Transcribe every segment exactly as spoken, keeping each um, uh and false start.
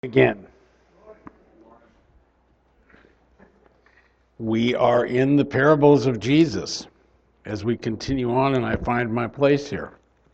Again, we are in the parables of Jesus as we continue on, and I find my place here.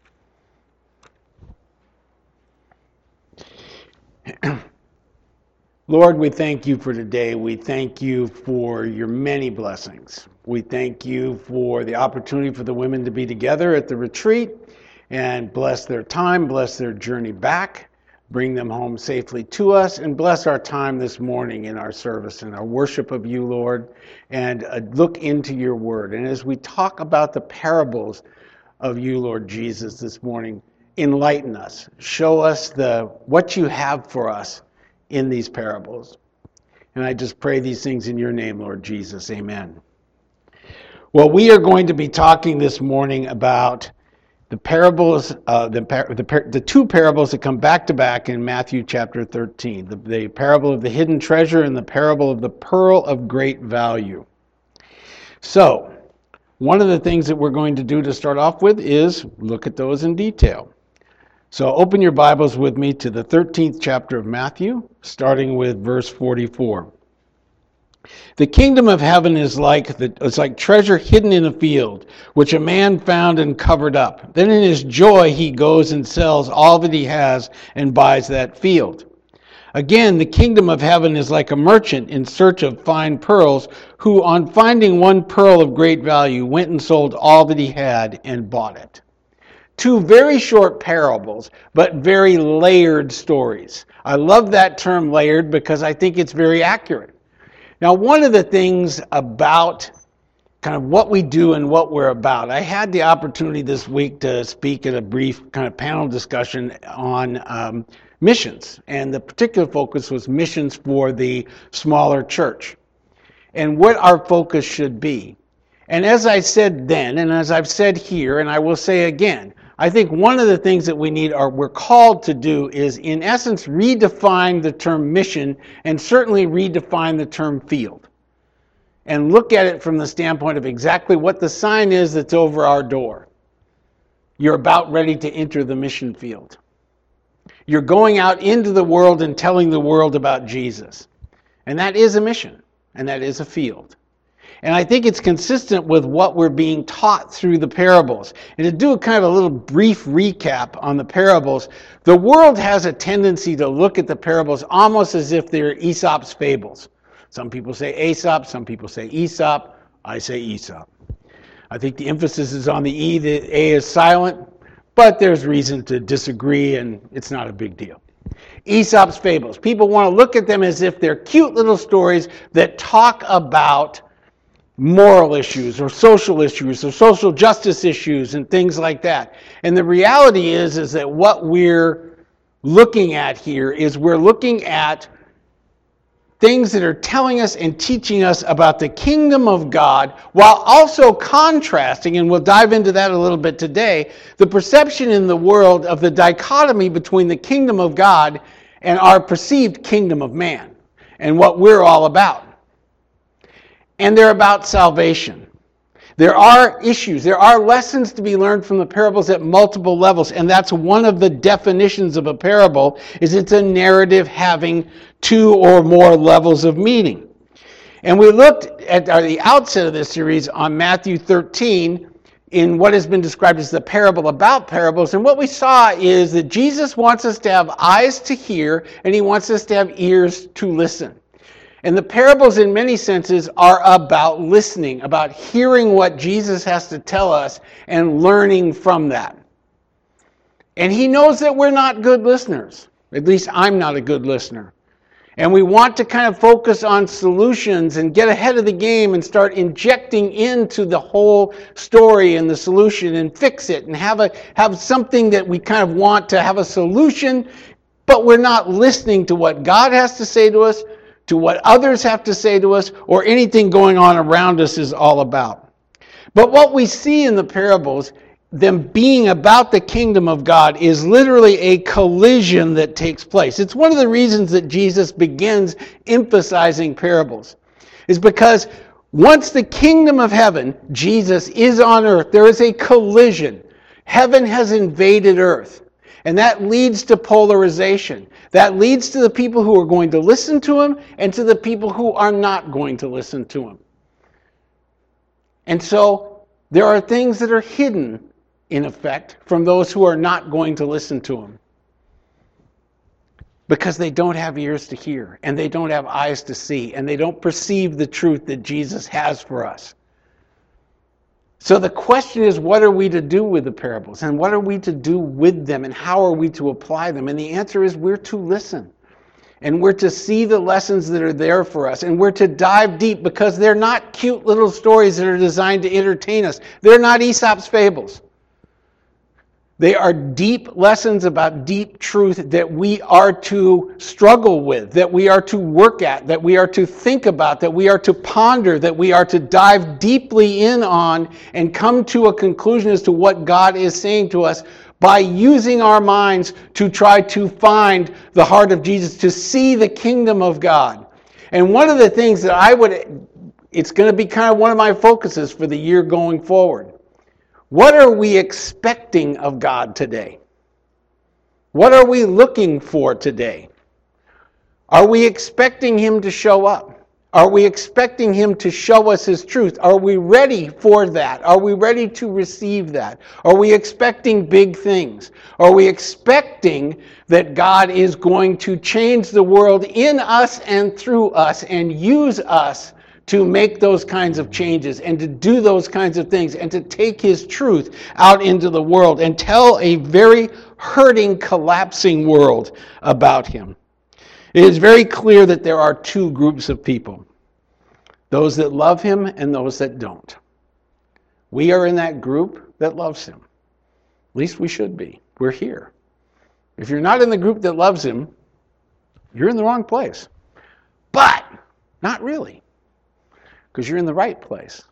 Lord, we thank you for today. We thank you for your many blessings. We thank you for the opportunity for the women to be together at the retreat and bless their time, bless their journey back. Bring them home safely to us, and bless our time this morning in our service and our worship of you, Lord, and uh, look into your word. And as we talk about the parables of you, Lord Jesus, this morning, enlighten us. Show us the what you have for us in these parables. And I just pray these things in your name, Lord Jesus. Amen. Well, we are going to be talking this morning about The parables, uh, the, the, the two parables that come back to back in Matthew chapter thirteen, the, the parable of the hidden treasure and the parable of the pearl of great value. So, one of the things that we're going to do to start off with is look at those in detail. So open your Bibles with me to the thirteenth chapter of Matthew, starting with verse forty-four. The kingdom of heaven is like the, it's like treasure hidden in a field, which a man found and covered up. Then in his joy he goes and sells all that he has and buys that field. Again, the kingdom of heaven is like a merchant in search of fine pearls, who on finding one pearl of great value went and sold all that he had and bought it. Two very short parables, but very layered stories. I love that term layered because I think it's very accurate. Now, one of the things about kind of what we do and what we're about, I had the opportunity this week to speak at a brief kind of panel discussion on um, missions, and the particular focus was missions for the smaller church and what our focus should be. And as I said then, and as I've said here, and I will say again, I think one of the things that we need, or we're called to do, is in essence redefine the term mission and certainly redefine the term field. And look at it from the standpoint of exactly what the sign is that's over our door. You're about ready to enter the mission field. You're going out into the world and telling the world about Jesus. And that is a mission, and that is a field. And I think it's consistent with what we're being taught through the parables. And to do a kind of a little brief recap on the parables, the world has a tendency to look at the parables almost as if they're Aesop's fables. Some people say Aesop, some people say Aesop. I say Aesop. I think the emphasis is on the E, the A is silent, but there's reason to disagree, and it's not a big deal. Aesop's fables. People want to look at them as if they're cute little stories that talk about moral issues or social issues or social justice issues and things like that. And the reality is, is that what we're looking at here is we're looking at things that are telling us and teaching us about the kingdom of God, while also contrasting, and we'll dive into that a little bit today, the perception in the world of the dichotomy between the kingdom of God and our perceived kingdom of man and what we're all about. And they're about salvation. There are issues, there are lessons to be learned from the parables at multiple levels, and that's one of the definitions of a parable, is it's a narrative having two or more levels of meaning. And we looked at the outset of this series on Matthew thirteen in what has been described as the parable about parables, and what we saw is that Jesus wants us to have eyes to hear, and he wants us to have ears to listen. And the parables, in many senses, are about listening, about hearing what Jesus has to tell us and learning from that. And he knows that we're not good listeners. At least I'm not a good listener. And we want to kind of focus on solutions and get ahead of the game and start injecting into the whole story and the solution and fix it and have a have something that we kind of want to have a solution, but we're not listening to what God has to say to us, to what others have to say to us, or anything going on around us is all about. But what we see in the parables, them being about the kingdom of God, is literally a collision that takes place. It's one of the reasons that Jesus begins emphasizing parables, is because once the kingdom of heaven, Jesus, is on earth, there is a collision. Heaven has invaded earth. And that leads to polarization. That leads to the people who are going to listen to him and to the people who are not going to listen to him. And so there are things that are hidden, in effect, from those who are not going to listen to him. Because they don't have ears to hear, and they don't have eyes to see, and they don't perceive the truth that Jesus has for us. So the question is, what are we to do with the parables? And what are we to do with them? And how are we to apply them? And the answer is, we're to listen. And we're to see the lessons that are there for us. And we're to dive deep, because they're not cute little stories that are designed to entertain us. They're not Aesop's fables. They are deep lessons about deep truth that we are to struggle with, that we are to work at, that we are to think about, that we are to ponder, that we are to dive deeply in on and come to a conclusion as to what God is saying to us by using our minds to try to find the heart of Jesus, to see the kingdom of God. And one of the things that I would, it's going to be kind of one of my focuses for the year going forward. What are we expecting of God today? What are we looking for today? Are we expecting him to show up? Are we expecting him to show us his truth? Are we ready for that? Are we ready to receive that? Are we expecting big things? Are we expecting that God is going to change the world in us and through us and use us to make those kinds of changes and to do those kinds of things and to take his truth out into the world and tell a very hurting, collapsing world about him? It is very clear that there are two groups of people, those that love him and those that don't. We are in that group that loves him. At least we should be. We're here. If you're not in the group that loves him, you're in the wrong place. But not really. Because you're in the right place.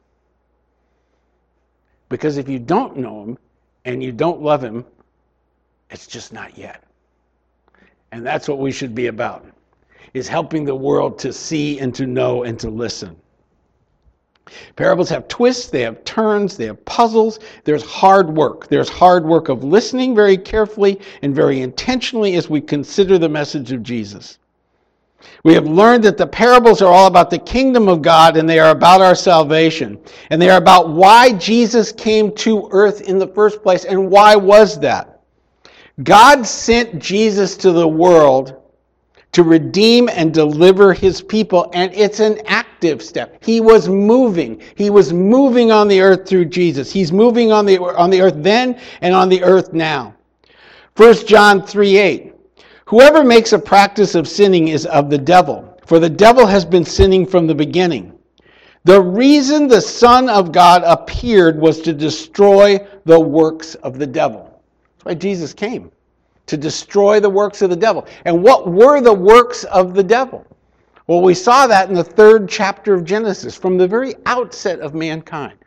Because if you don't know him and you don't love him, it's just not yet. And that's what we should be about, is helping the world to see and to know and to listen. Parables have twists, they have turns, they have puzzles. There's hard work. There's hard work of listening very carefully and very intentionally as we consider the message of Jesus. We have learned that the parables are all about the kingdom of God, and they are about our salvation. And they are about why Jesus came to earth in the first place. And why was that? God sent Jesus to the world to redeem and deliver his people, and it's an active step. He was moving. He was moving on the earth through Jesus. He's moving on the, on the earth then and on the earth now. First John three eight. Whoever makes a practice of sinning is of the devil, for the devil has been sinning from the beginning. The reason the Son of God appeared was to destroy the works of the devil. That's why Jesus came, to destroy the works of the devil. And what were the works of the devil? Well, we saw that in the third chapter of Genesis, from the very outset of mankind.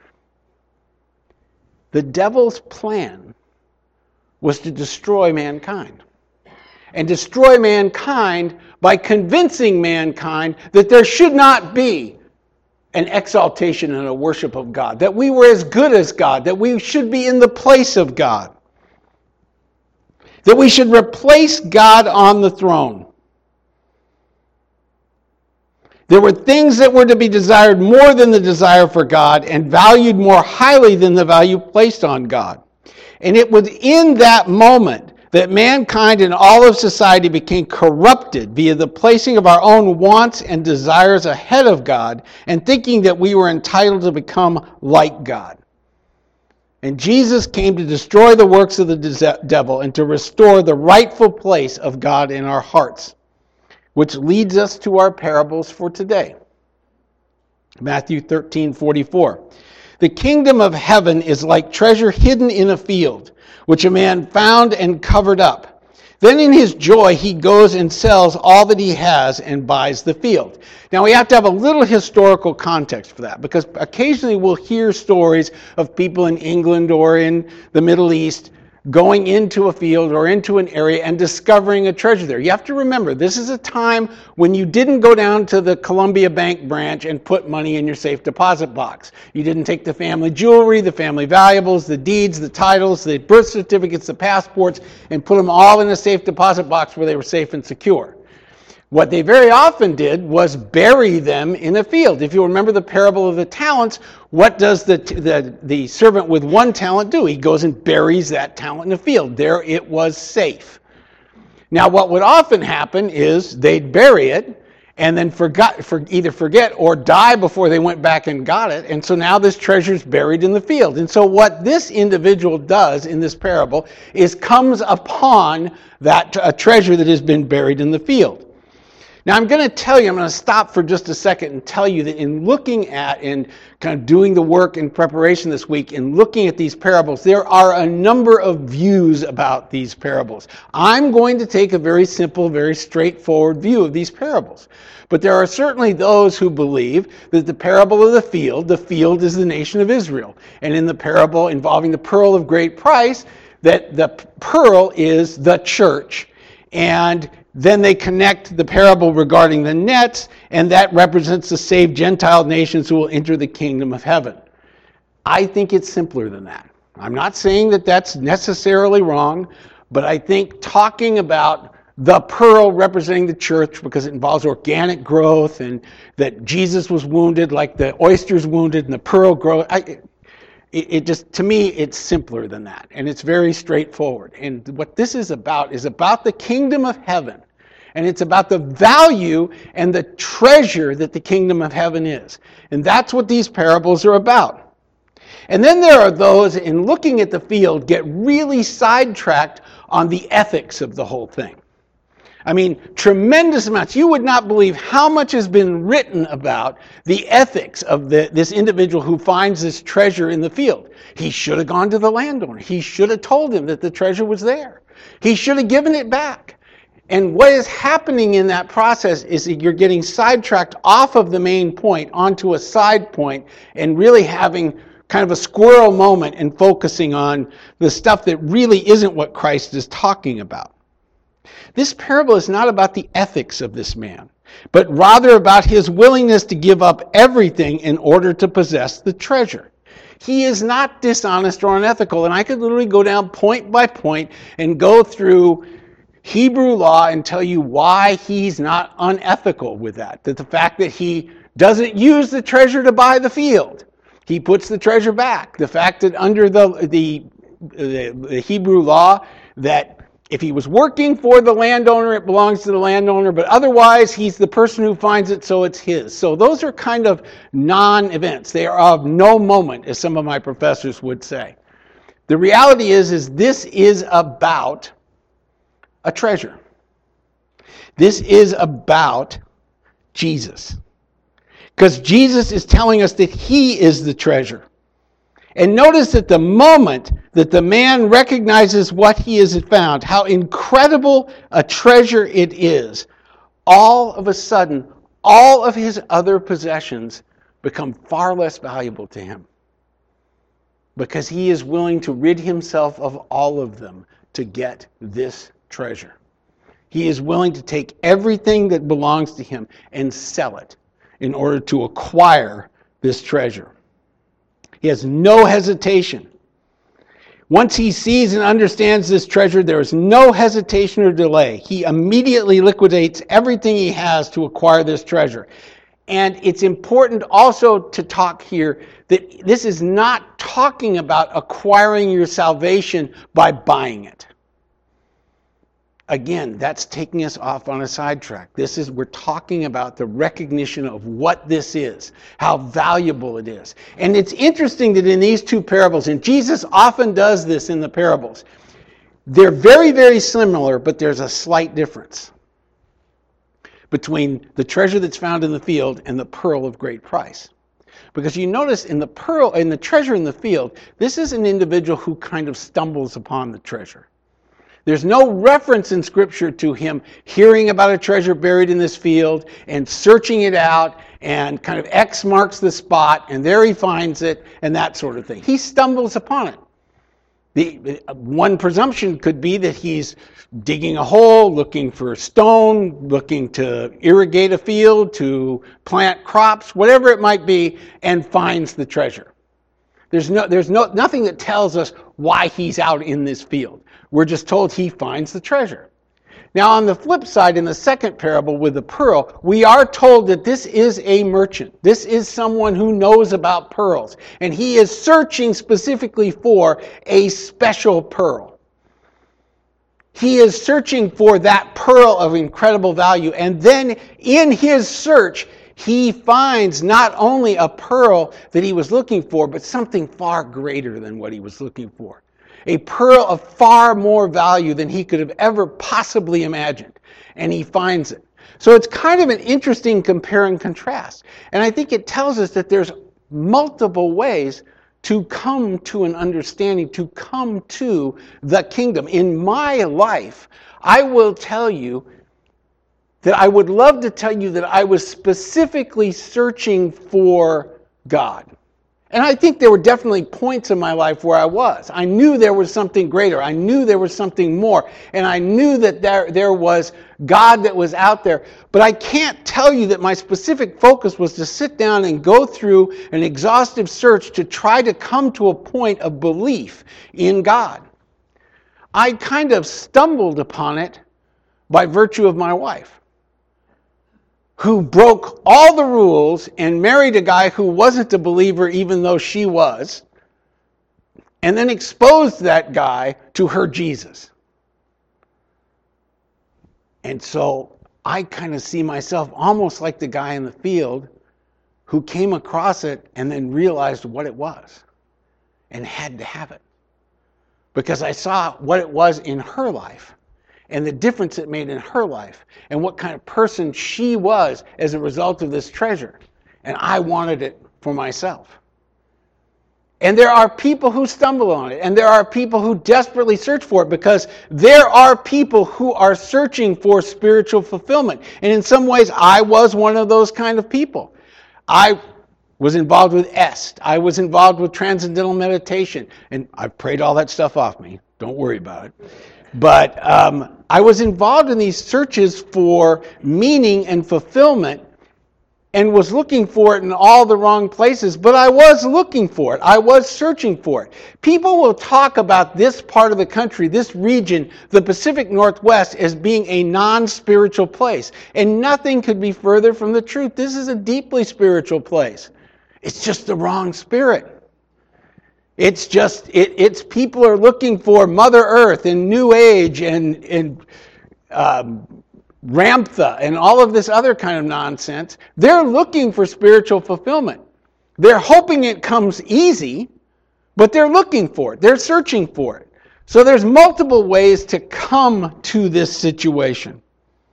The devil's plan was to destroy mankind. And destroy mankind by convincing mankind that there should not be an exaltation and a worship of God, that we were as good as God, that we should be in the place of God, that we should replace God on the throne. There were things that were to be desired more than the desire for God and valued more highly than the value placed on God. And it was in that moment that mankind and all of society became corrupted via the placing of our own wants and desires ahead of God and thinking that we were entitled to become like God. And Jesus came to destroy the works of the devil and to restore the rightful place of God in our hearts, which leads us to our parables for today. Matthew thirteen forty-four. The kingdom of heaven is like treasure hidden in a field, which a man found and covered up. Then in his joy he goes and sells all that he has and buys the field. Now we have to have a little historical context for that, because occasionally we'll hear stories of people in England or in the Middle East going into a field or into an area and discovering a treasure there. You have to remember, this is a time when you didn't go down to the Columbia Bank branch and put money in your safe deposit box. You didn't take the family jewelry, the family valuables, the deeds, the titles, the birth certificates, the passports, and put them all in a safe deposit box where they were safe and secure. What they very often did was bury them in a field. If you remember the parable of the talents, what does the, the, the servant with one talent do? He goes and buries that talent in a field. There it was safe. Now what would often happen is they'd bury it and then forgot, for, either forget or die before they went back and got it. And so now this treasure's buried in the field. And so what this individual does in this parable is comes upon that a treasure that has been buried in the field. Now I'm going to tell you, I'm going to stop for just a second and tell you that in looking at and kind of doing the work in preparation this week and looking at these parables, there are a number of views about these parables. I'm going to take a very simple, very straightforward view of these parables. But there are certainly those who believe that the parable of the field, the field is the nation of Israel. And in the parable involving the pearl of great price, that the pearl is the church. And then they connect the parable regarding the nets, and that represents the saved Gentile nations who will enter the kingdom of heaven. I think it's simpler than that. I'm not saying that that's necessarily wrong, but I think talking about the pearl representing the church because it involves organic growth and that Jesus was wounded like the oyster's wounded and the pearl grows. I, It, it just, to me, it's simpler than that, and it's very straightforward. And what this is about is about the kingdom of heaven, and it's about the value and the treasure that the kingdom of heaven is. And that's what these parables are about. And then there are those, in looking at the field, get really sidetracked on the ethics of the whole thing. I mean, tremendous amounts. You would not believe how much has been written about the ethics of the, this individual who finds this treasure in the field. He should have gone to the landowner. He should have told him that the treasure was there. He should have given it back. And what is happening in that process is that you're getting sidetracked off of the main point onto a side point and really having kind of a squirrel moment and focusing on the stuff that really isn't what Christ is talking about. This parable is not about the ethics of this man, but rather about his willingness to give up everything in order to possess the treasure. He is not dishonest or unethical, and I could literally go down point by point and go through Hebrew law and tell you why he's not unethical with that. That the fact that he doesn't use the treasure to buy the field, he puts the treasure back. The fact that under the the, the, the Hebrew law that if he was working for the landowner, it belongs to the landowner, but otherwise he's the person who finds it, so it's his. So those are kind of non-events. They are of no moment, as some of my professors would say. The reality is, is this is about a treasure. This is about Jesus. Because Jesus is telling us that he is the treasure. And notice that the moment that the man recognizes what he has found, how incredible a treasure it is, all of a sudden, all of his other possessions become far less valuable to him. Because he is willing to rid himself of all of them to get this treasure. He is willing to take everything that belongs to him and sell it in order to acquire this treasure. He has no hesitation. Once he sees and understands this treasure, there is no hesitation or delay. He immediately liquidates everything he has to acquire this treasure. And it's important also to talk here that this is not talking about acquiring your salvation by buying it. Again, that's taking us off on a sidetrack. This is, we're talking about the recognition of what this is, how valuable it is. And it's interesting that in these two parables, and Jesus often does this in the parables, they're very, very similar, but there's a slight difference between the treasure that's found in the field and the pearl of great price. Because you notice in the pearl, in the treasure in the field, this is an individual who kind of stumbles upon the treasure. There's no reference in Scripture to him hearing about a treasure buried in this field and searching it out and kind of X marks the spot and there he finds it and that sort of thing. He stumbles upon it. The one presumption could be that he's digging a hole, looking for stone, looking to irrigate a field, to plant crops, whatever it might be, and finds the treasure. There's no, there's no, nothing that tells us why he's out in this field. We're just told he finds the treasure. Now, on the flip side, in the second parable with the pearl, we are told that this is a merchant. This is someone who knows about pearls. And he is searching specifically for a special pearl. He is searching for that pearl of incredible value. And then in his search, he finds not only a pearl that he was looking for, but something far greater than what he was looking for. A pearl of far more value than he could have ever possibly imagined. And he finds it. So it's kind of an interesting compare and contrast. And I think it tells us that there's multiple ways to come to an understanding, to come to the kingdom. In my life, I will tell you that I would love to tell you that I was specifically searching for God. And I think there were definitely points in my life where I was. I knew there was something greater. I knew there was something more. And I knew that there, there was God that was out there. But I can't tell you that my specific focus was to sit down and go through an exhaustive search to try to come to a point of belief in God. I kind of stumbled upon it by virtue of my wife, who broke all the rules and married a guy who wasn't a believer even though she was, and then exposed that guy to her Jesus. And so I kind of see myself almost like the guy in the field who came across it and then realized what it was and had to have it. Because I saw what it was in her life, and the difference it made in her life, and what kind of person she was as a result of this treasure. And I wanted it for myself. And there are people who stumble on it, and there are people who desperately search for it, because there are people who are searching for spiritual fulfillment. And in some ways, I was one of those kind of people. I was involved with Est. I was involved with Transcendental Meditation. And I've prayed all that stuff off me. Don't worry about it. But um, I was involved in these searches for meaning and fulfillment, and was looking for it in all the wrong places, but I was looking for it. I was searching for it. People will talk about this part of the country, this region, the Pacific Northwest, as being a non-spiritual place. And nothing could be further from the truth. This is a deeply spiritual place. It's just the wrong spirit. It's just, it, it's people are looking for Mother Earth and New Age and, and um, Ramtha and all of this other kind of nonsense. They're looking for spiritual fulfillment. They're hoping it comes easy, but they're looking for it. They're searching for it. So there's multiple ways to come to this situation.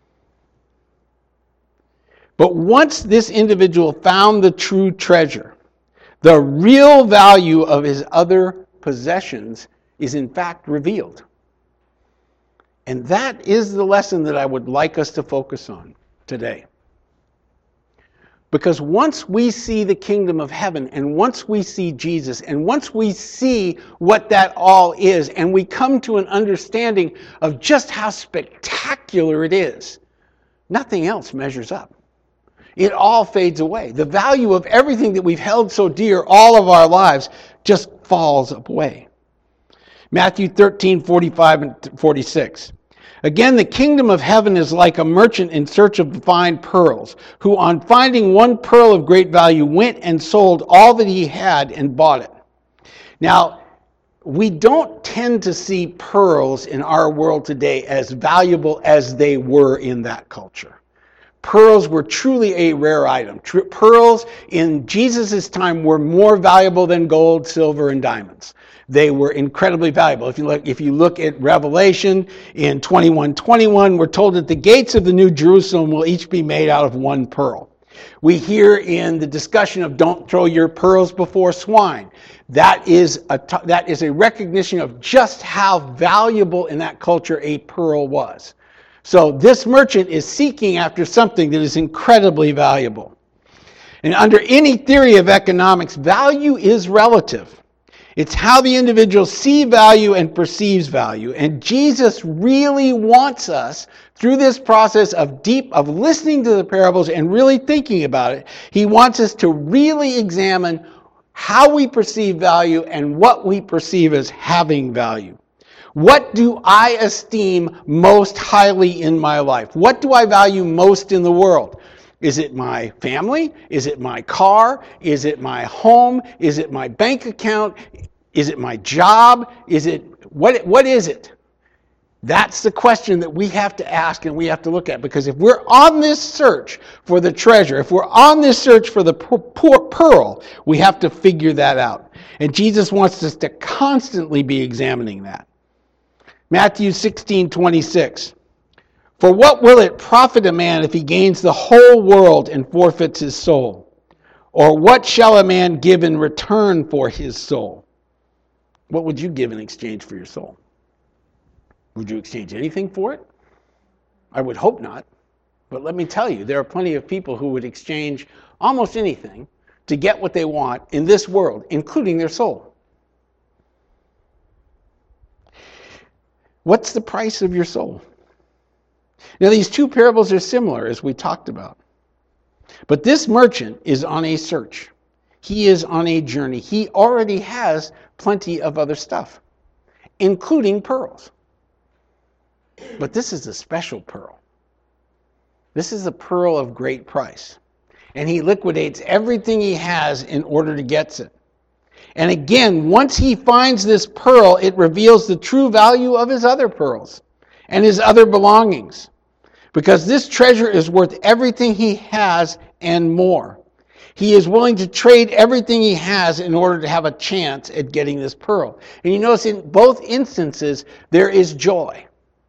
But once this individual found the true treasure, the real value of his other possessions is in fact revealed. And that is the lesson that I would like us to focus on today. Because once we see the kingdom of heaven, and once we see Jesus, and once we see what that all is, and we come to an understanding of just how spectacular it is, nothing else measures up. It all fades away. The value of everything that we've held so dear all of our lives just falls away. Matthew thirteen, forty-five and forty-six. Again, the kingdom of heaven is like a merchant in search of fine pearls, who on finding one pearl of great value went and sold all that he had and bought it. Now, we don't tend to see pearls in our world today as valuable as they were in that culture. Pearls were truly a rare item. Pearls in Jesus' time were more valuable than gold, silver, and diamonds. They were incredibly valuable. If you look, if you look at Revelation in twenty-one twenty-one, we're told that the gates of the New Jerusalem will each be made out of one pearl. We hear in the discussion of don't throw your pearls before swine. That is a, that is a recognition of just how valuable in that culture a pearl was. So this merchant is seeking after something that is incredibly valuable. And under any theory of economics, value is relative. It's how the individual sees value and perceives value. And Jesus really wants us, through this process of deep, of listening to the parables and really thinking about it, he wants us to really examine how we perceive value and what we perceive as having value. What do I esteem most highly in my life? What do I value most in the world? Is it my family? Is it my car? Is it my home? Is it my bank account? Is it my job? Is it, what, what is it? That's the question that we have to ask and we have to look at, because if we're on this search for the treasure, if we're on this search for the poor pearl, we have to figure that out. And Jesus wants us to constantly be examining that. Matthew sixteen twenty-six. For what will it profit a man if he gains the whole world and forfeits his soul? Or what shall a man give in return for his soul? What would you give in exchange for your soul? Would you exchange anything for it? I would hope not. But let me tell you, there are plenty of people who would exchange almost anything to get what they want in this world, including their soul. What's the price of your soul? Now, these two parables are similar, as we talked about. But this merchant is on a search. He is on a journey. He already has plenty of other stuff, including pearls. But this is a special pearl. This is a pearl of great price. And he liquidates everything he has in order to get it. And again, once he finds this pearl, it reveals the true value of his other pearls and his other belongings. Because this treasure is worth everything he has and more. He is willing to trade everything he has in order to have a chance at getting this pearl. And you notice in both instances, there is joy.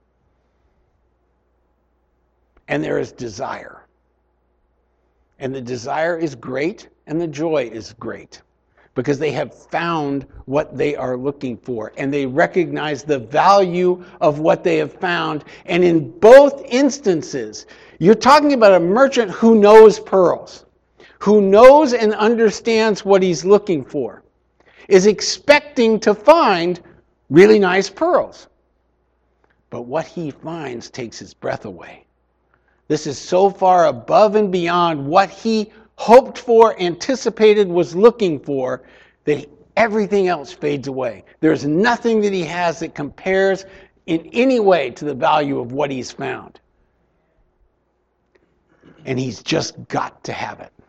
And there is desire. And the desire is great, and the joy is great. Because they have found what they are looking for. And they recognize the value of what they have found. And in both instances, you're talking about a merchant who knows pearls. Who knows and understands what he's looking for. Is expecting to find really nice pearls. But what he finds takes his breath away. This is so far above and beyond what he hoped for, anticipated, was looking for, that everything else fades away. There's nothing that he has that compares in any way to the value of what he's found. And he's just got to have it.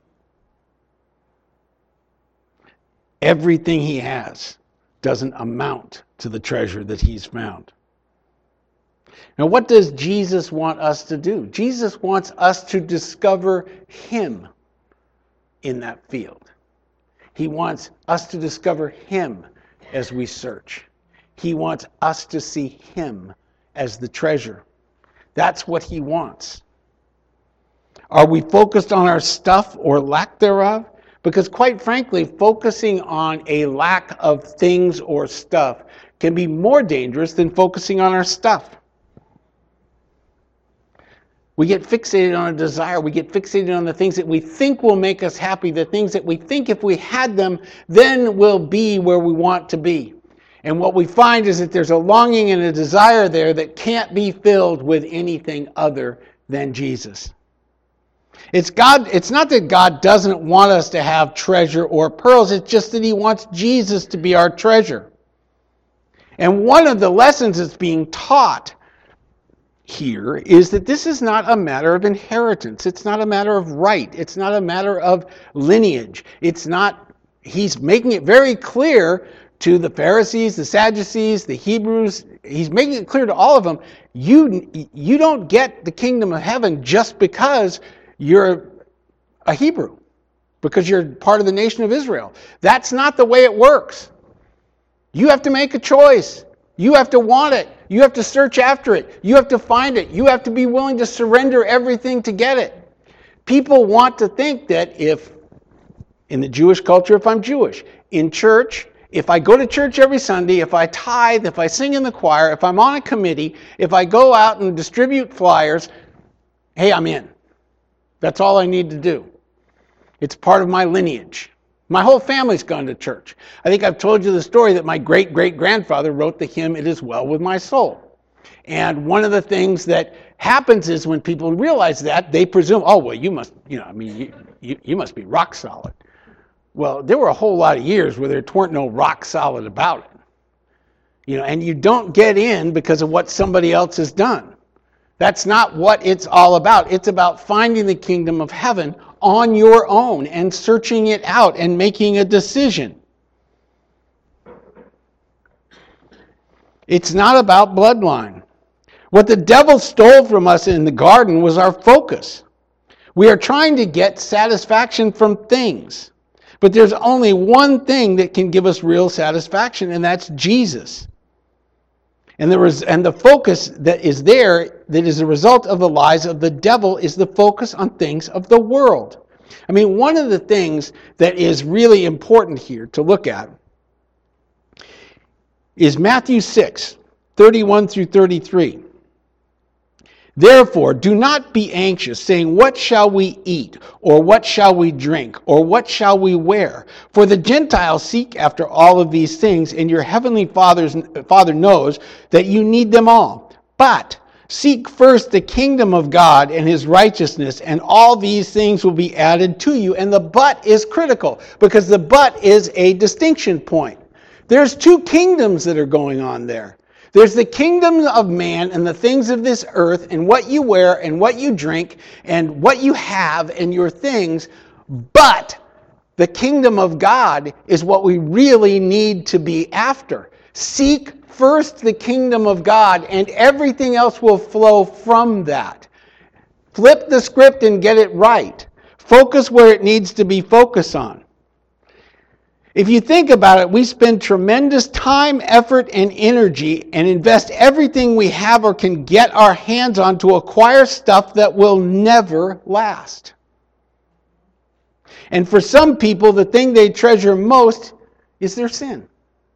Everything he has doesn't amount to the treasure that he's found. Now, what does Jesus want us to do? Jesus wants us to discover him in that field. He wants us to discover him as we search. He wants us to see him as the treasure. That's what he wants. Are we focused on our stuff or lack thereof? Because quite frankly, focusing on a lack of things or stuff can be more dangerous than focusing on our stuff. We get fixated on a desire. We get fixated on the things that we think will make us happy, the things that we think if we had them, then we'll be where we want to be. And what we find is that there's a longing and a desire there that can't be filled with anything other than Jesus. It's God. It's not that God doesn't want us to have treasure or pearls. It's just that he wants Jesus to be our treasure. And one of the lessons that's being taught here is that this is not a matter of inheritance. It's not a matter of right. It's not a matter of lineage. It's not, he's making it very clear to the Pharisees, the Sadducees, the Hebrews. He's making it clear to all of them, you, you don't get the kingdom of heaven just because you're a Hebrew, because you're part of the nation of Israel. That's not the way it works. You have to make a choice. You have to want it. You have to search after it. You have to find it. You have to be willing to surrender everything to get it. People want to think that if, in the Jewish culture, if I'm Jewish, in church, if I go to church every Sunday, if I tithe, if I sing in the choir, if I'm on a committee, if I go out and distribute flyers, hey, I'm in. That's all I need to do. It's part of my lineage. My whole family's gone to church. I think I've told you the story that my great-great-grandfather wrote the hymn, "It Is Well With My Soul." And one of the things that happens is when people realize that, they presume, oh, well, you must, you know, I mean, you, you, you must be rock solid. Well, there were a whole lot of years where there weren't no rock solid about it. You know, and you don't get in because of what somebody else has done. That's not what it's all about. It's about finding the kingdom of heaven on your own and searching it out and making a decision. It's not about bloodline. What the devil stole from us in the garden was our focus. We are trying to get satisfaction from things. But there's only one thing that can give us real satisfaction, and that's Jesus. And the, res- and the focus that is there, that is a result of the lies of the devil, is the focus on things of the world. I mean, one of the things that is really important here to look at is Matthew six, thirty-one through thirty-three. Therefore, do not be anxious, saying, what shall we eat? Or what shall we drink? Or what shall we wear? For the Gentiles seek after all of these things, and your heavenly Father's, Father knows that you need them all. But seek first the kingdom of God and his righteousness, and all these things will be added to you. And the but is critical, because the but is a distinction point. There's two kingdoms that are going on there. There's the kingdom of man and the things of this earth and what you wear and what you drink and what you have and your things. But the kingdom of God is what we really need to be after. Seek first the kingdom of God, and everything else will flow from that. Flip the script and get it right. Focus where it needs to be focused on. If you think about it, we spend tremendous time, effort, and energy and invest everything we have or can get our hands on to acquire stuff that will never last. And for some people, the thing they treasure most is their sin.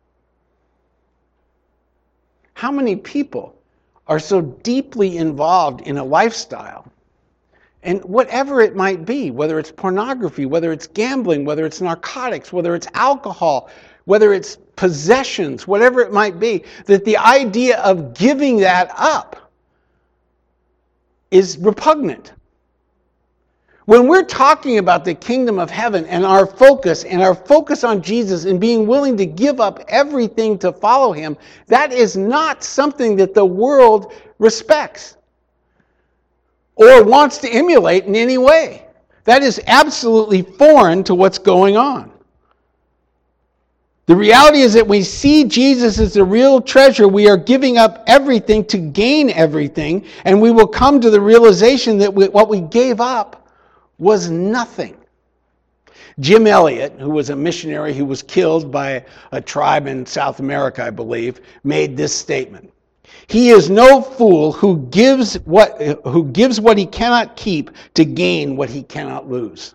How many people are so deeply involved in a lifestyle, and whatever it might be, whether it's pornography, whether it's gambling, whether it's narcotics, whether it's alcohol, whether it's possessions, whatever it might be, that the idea of giving that up is repugnant. When we're talking about the kingdom of heaven and our focus and our focus on Jesus and being willing to give up everything to follow him, that is not something that the world respects or wants to emulate in any way. That is absolutely foreign to what's going on. The reality is that we see Jesus as the real treasure. We are giving up everything to gain everything, and we will come to the realization that we, what we gave up was nothing. Jim Elliot, who was a missionary who was killed by a tribe in South America, I believe, made this statement. He is no fool who gives what who gives what he cannot keep to gain what he cannot lose.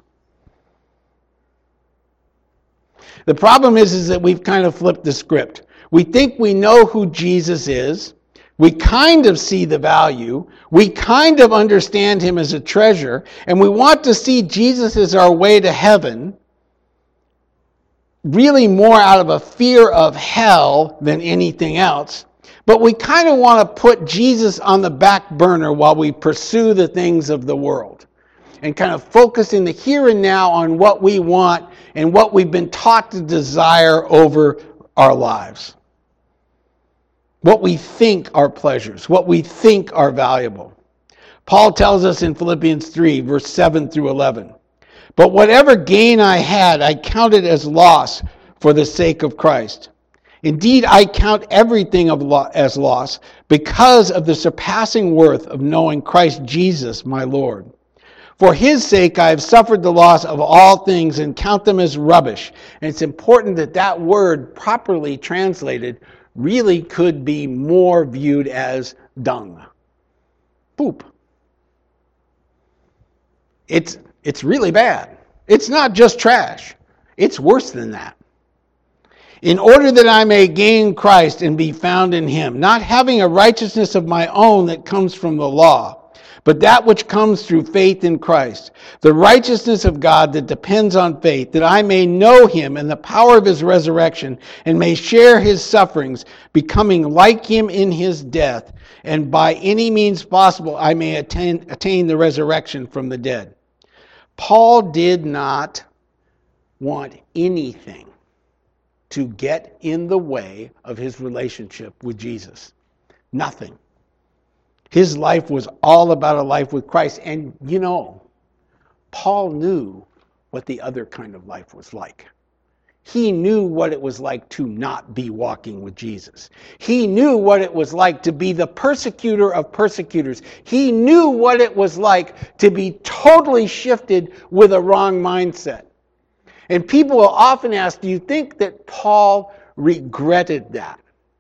The problem is, is that we've kind of flipped the script. We think we know who Jesus is. We kind of see the value. We kind of understand him as a treasure. And we want to see Jesus as our way to heaven, really more out of a fear of hell than anything else. But we kind of want to put Jesus on the back burner while we pursue the things of the world and kind of focus in the here and now on what we want and what we've been taught to desire over our lives. What we think are pleasures, what we think are valuable. Paul tells us in Philippians three, verse seven through eleven, but whatever gain I had, I counted as loss for the sake of Christ. Indeed, I count everything of lo- as loss because of the surpassing worth of knowing Christ Jesus, my Lord. For his sake, I have suffered the loss of all things and count them as rubbish. And it's important that that word, properly translated, really could be more viewed as dung. Poop. It's, it's really bad. It's not just trash. It's worse than that. In order that I may gain Christ and be found in him, not having a righteousness of my own that comes from the law, but that which comes through faith in Christ, the righteousness of God that depends on faith, that I may know him and the power of his resurrection, and may share his sufferings, becoming like him in his death, and by any means possible I may attain, attain the resurrection from the dead. Paul did not want anything to get in the way of his relationship with Jesus. Nothing. His life was all about a life with Christ. And you know, Paul knew what the other kind of life was like. He knew what it was like to not be walking with Jesus. He knew what it was like to be the persecutor of persecutors. He knew what it was like to be totally shifted with a wrong mindset. And people will often ask, do you think that Paul regretted that?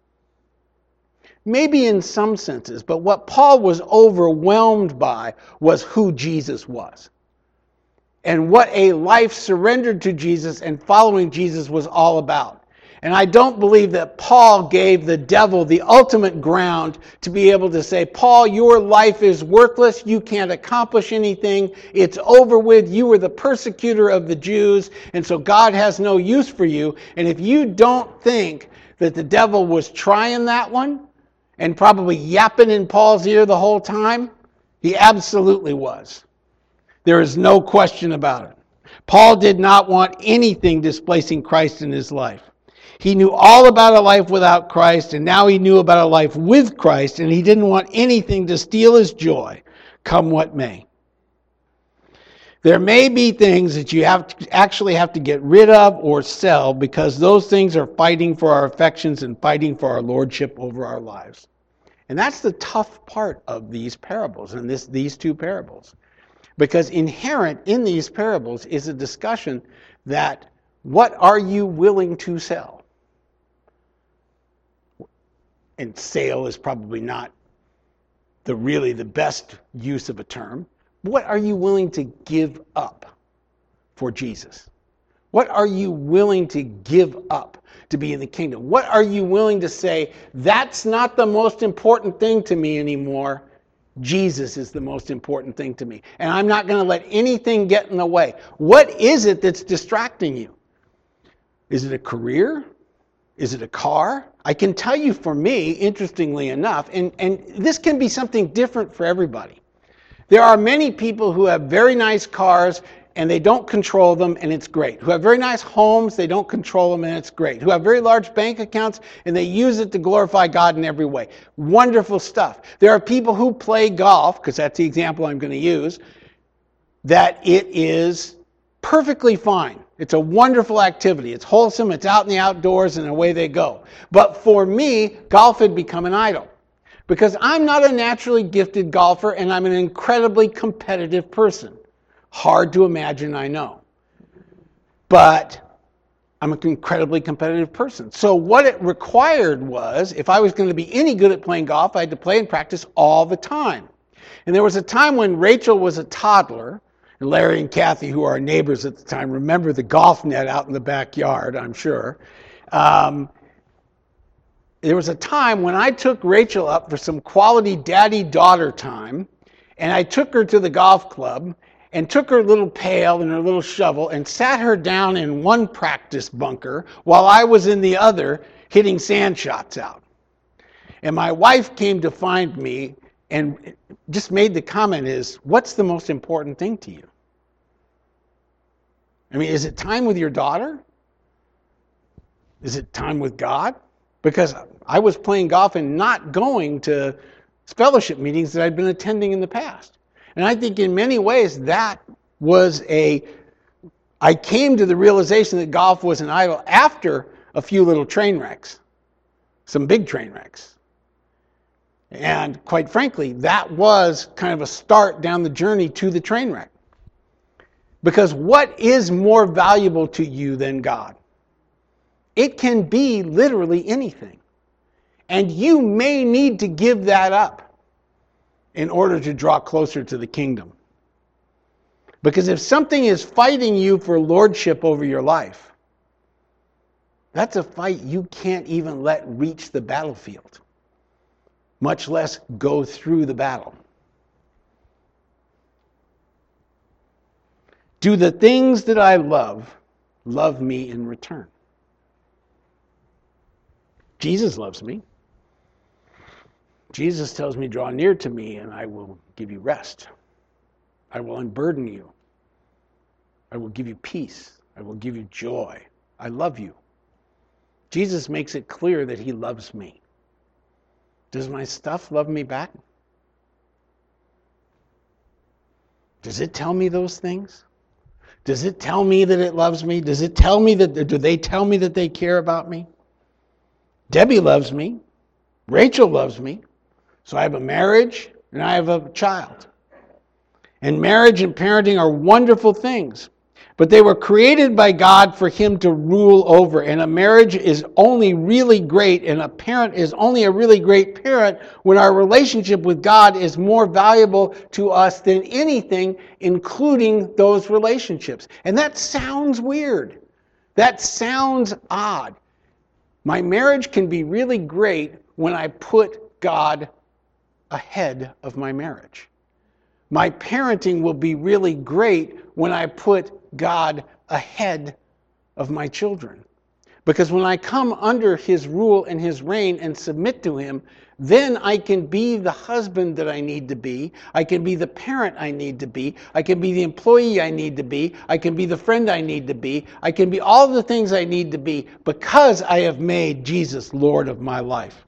Maybe in some senses, but what Paul was overwhelmed by was who Jesus was. And what a life surrendered to Jesus and following Jesus was all about. And I don't believe that Paul gave the devil the ultimate ground to be able to say, Paul, your life is worthless. You can't accomplish anything. It's over with. You were the persecutor of the Jews, and so God has no use for you. And if you don't think that the devil was trying that one, and probably yapping in Paul's ear the whole time, he absolutely was. There is no question about it. Paul did not want anything displacing Christ in his life. He knew all about a life without Christ, and now he knew about a life with Christ, and he didn't want anything to steal his joy, come what may. There may be things that you have to actually have to get rid of or sell because those things are fighting for our affections and fighting for our lordship over our lives. And that's the tough part of these parables and this, these two parables. Because inherent in these parables is a discussion that what are you willing to sell? And sale is probably not the really the best use of a term. What are you willing to give up for Jesus? What are you willing to give up to be in the kingdom? What are you willing to say, that's not the most important thing to me anymore. Jesus is the most important thing to me. And I'm not going to let anything get in the way. What is it that's distracting you? Is it a career? Is it a car? I can tell you for me, interestingly enough, and, and this can be something different for everybody. There are many people who have very nice cars and they don't control them and it's great. Who have very nice homes, they don't control them and it's great. Who have very large bank accounts and they use it to glorify God in every way. Wonderful stuff. There are people who play golf, because that's the example I'm going to use, that it is perfectly fine. It's a wonderful activity. It's wholesome, it's out in the outdoors, and away they go. But for me, golf had become an idol. Because I'm not a naturally gifted golfer, and I'm an incredibly competitive person. Hard to imagine, I know. But I'm an incredibly competitive person. So what it required was, if I was going to be any good at playing golf, I had to play and practice all the time. And there was a time when Rachel was a toddler, and Larry and Kathy, who are our neighbors at the time, remember the golf net out in the backyard, I'm sure. Um, There was a time when I took Rachel up for some quality daddy-daughter time, and I took her to the golf club and took her little pail and her little shovel and sat her down in one practice bunker while I was in the other hitting sand shots out. And my wife came to find me and just made the comment is, what's the most important thing to you? I mean, is it time with your daughter? Is it time with God? Because I was playing golf and not going to fellowship meetings that I'd been attending in the past. And I think in many ways that was a, I came to the realization that golf was an idol after a few little train wrecks, some big train wrecks. And quite frankly, that was kind of a start down the journey to the train wreck. Because what is more valuable to you than God? It can be literally anything. And you may need to give that up in order to draw closer to the kingdom. Because if something is fighting you for lordship over your life, that's a fight you can't even let reach the battlefield, much less go through the battle. Do the things that I love love me in return? Jesus loves me. Jesus tells me, draw near to me and I will give you rest. I will unburden you. I will give you peace. I will give you joy. I love you. Jesus makes it clear that he loves me. Does my stuff love me back? Does it tell me those things? Does it tell me that it loves me? Does it tell me that, do they tell me that they care about me? Debbie loves me. Rachel loves me. So I have a marriage and I have a child. And marriage and parenting are wonderful things. But they were created by God for him to rule over. And a marriage is only really great, and a parent is only a really great parent when our relationship with God is more valuable to us than anything, including those relationships. And that sounds weird. That sounds odd. My marriage can be really great when I put God ahead of my marriage. My parenting will be really great when I put God ahead of my children. Because when I come under his rule and his reign and submit to him, then I can be the husband that I need to be. I can be the parent I need to be. I can be the employee I need to be. I can be the friend I need to be. I can be all the things I need to be because I have made Jesus Lord of my life.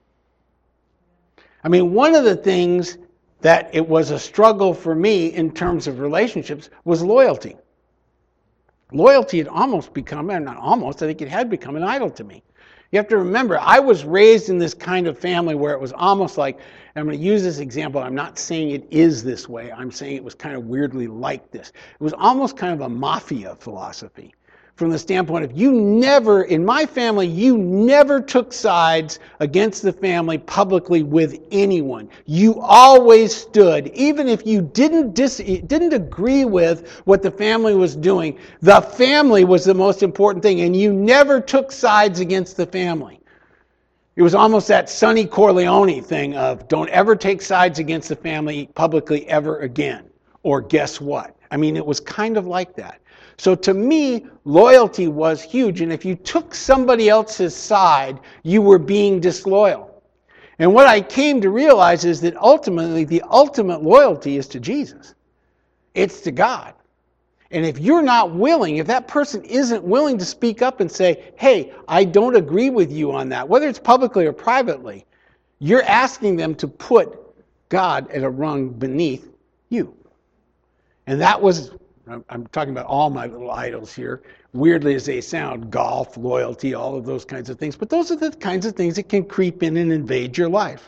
I mean, one of the things that it was a struggle for me in terms of relationships was loyalty. Loyalty had almost become, and not almost, I think it had become an idol to me. You have to remember, I was raised in this kind of family where it was almost like, and I'm going to use this example, I'm not saying it is this way, I'm saying it was kind of weirdly like this. It was almost kind of a mafia philosophy. From the standpoint of you never, in my family, you never took sides against the family publicly with anyone. You always stood, even if you didn't dis, didn't agree with what the family was doing, the family was the most important thing, and you never took sides against the family. It was almost that Sonny Corleone thing of don't ever take sides against the family publicly ever again, or guess what? I mean, it was kind of like that. So to me, loyalty was huge. And if you took somebody else's side, you were being disloyal. And what I came to realize is that ultimately, the ultimate loyalty is to Jesus. It's to God. And if you're not willing, if that person isn't willing to speak up and say, hey, I don't agree with you on that, whether it's publicly or privately, you're asking them to put God at a rung beneath you. And that was... I'm talking about all my little idols here, weirdly as they sound, golf, loyalty, all of those kinds of things. But those are the kinds of things that can creep in and invade your life.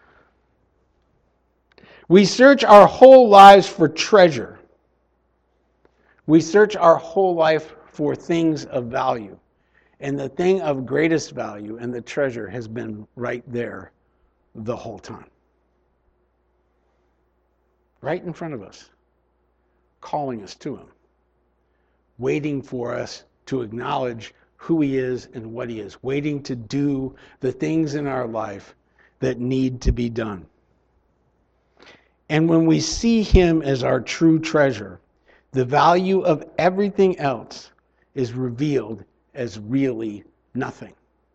We search our whole lives for treasure. We search our whole life for things of value. And the thing of greatest value and the treasure has been right there the whole time. Right in front of us. Calling us to him, waiting for us to acknowledge who he is and what he is, waiting to do the things in our life that need to be done. And when we see him as our true treasure, the value of everything else is revealed as really nothing.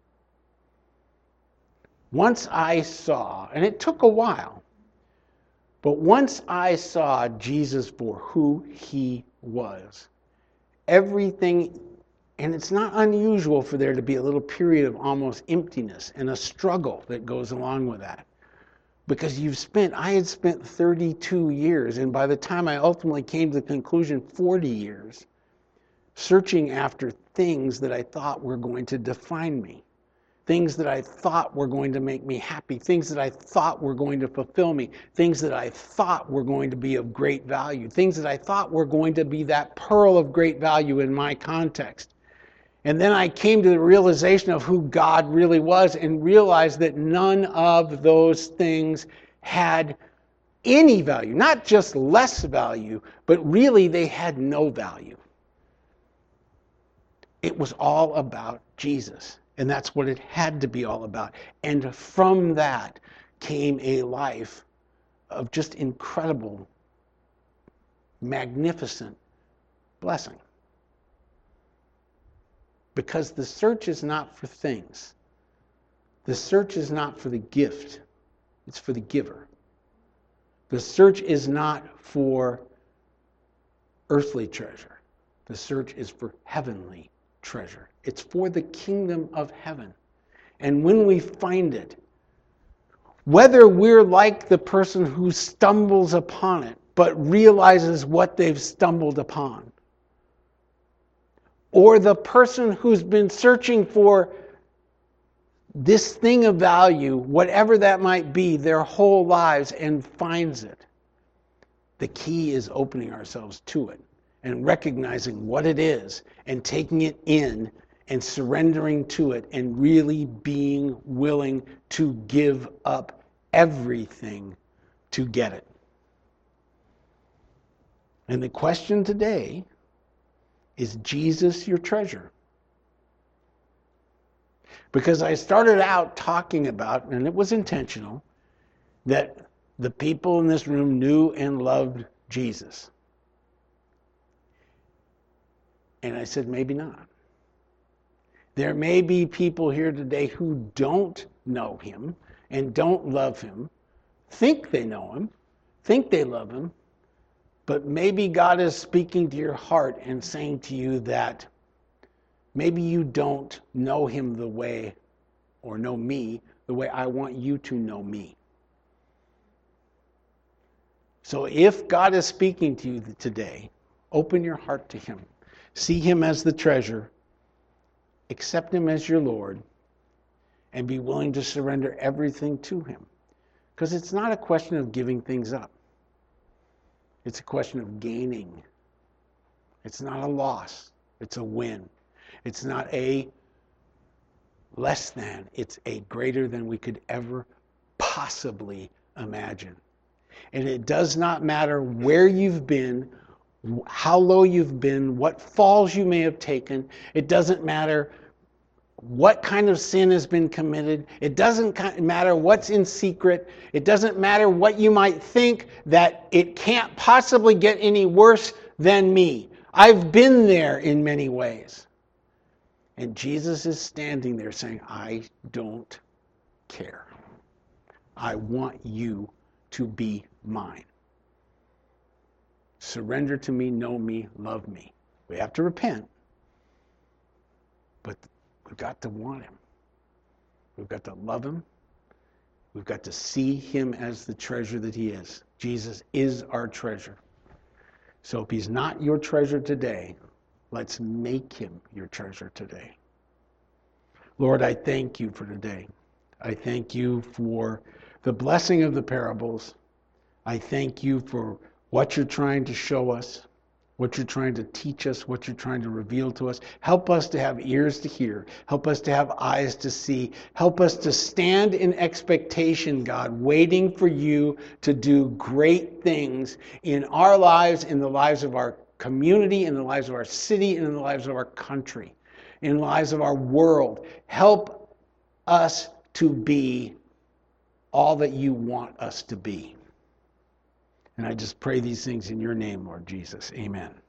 Once I saw, and it took a while, but once I saw Jesus for who he was, everything, and it's not unusual for there to be a little period of almost emptiness and a struggle that goes along with that. Because you've spent, I had spent thirty-two years, and by the time I ultimately came to the conclusion, forty years, searching after things that I thought were going to define me. Things that I thought were going to make me happy, things that I thought were going to fulfill me, things that I thought were going to be of great value, things that I thought were going to be that pearl of great value in my context. And then I came to the realization of who God really was and realized that none of those things had any value, not just less value, but really they had no value. It was all about Jesus. And that's what it had to be all about. And from that came a life of just incredible, magnificent blessing. Because the search is not for things. The search is not for the gift. It's for the giver. The search is not for earthly treasure. The search is for heavenly treasure. It's for the kingdom of heaven. And when we find it, whether we're like the person who stumbles upon it, but realizes what they've stumbled upon, or the person who's been searching for this thing of value, whatever that might be, their whole lives and finds it, the key is opening ourselves to it and recognizing what it is and taking it in and surrendering to it and really being willing to give up everything to get it. And the question today is, Jesus your treasure? Because I started out talking about, and it was intentional, that the people in this room knew and loved Jesus. And I said, maybe not. There may be people here today who don't know him and don't love him, think they know him, think they love him, but maybe God is speaking to your heart and saying to you that maybe you don't know him the way, or know me, the way I want you to know me. So if God is speaking to you today, open your heart to him. See him as the treasure. Accept him as your Lord. And be willing to surrender everything to him. Because it's not a question of giving things up. It's a question of gaining. It's not a loss. It's a win. It's not a less than. It's a greater than we could ever possibly imagine. And it does not matter where you've been, how low you've been, what falls you may have taken. It doesn't matter what kind of sin has been committed. It doesn't matter what's in secret. It doesn't matter what you might think, that it can't possibly get any worse than me. I've been there in many ways. And Jesus is standing there saying, I don't care. I want you to be mine. Surrender to me, know me, love me. We have to repent. But we've got to want him. We've got to love him. We've got to see him as the treasure that he is. Jesus is our treasure. So if he's not your treasure today, let's make him your treasure today. Lord, I thank you for today. I thank you for the blessing of the parables. I thank you for what you're trying to show us, what you're trying to teach us, what you're trying to reveal to us. Help us to have ears to hear. Help us to have eyes to see. Help us to stand in expectation, God, waiting for you to do great things in our lives, in the lives of our community, in the lives of our city, and in the lives of our country, in the lives of our world. Help us to be all that you want us to be. And I just pray these things in your name, Lord Jesus. Amen.